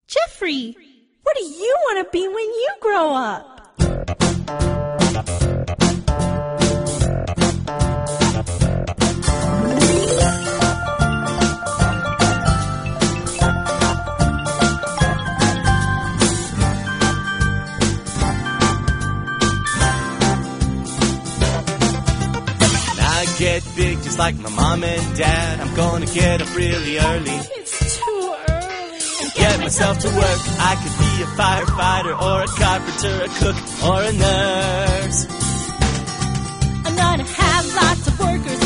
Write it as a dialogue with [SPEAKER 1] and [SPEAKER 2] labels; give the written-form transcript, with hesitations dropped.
[SPEAKER 1] Jeffrey, what do you want to be when you grow up?
[SPEAKER 2] Get big just like my mom and dad. I'm gonna get up really early.
[SPEAKER 1] It's too early.
[SPEAKER 2] And get myself to work. I could be a firefighter or a carpenter, a cook or a nurse.
[SPEAKER 1] I'm gonna have lots of workers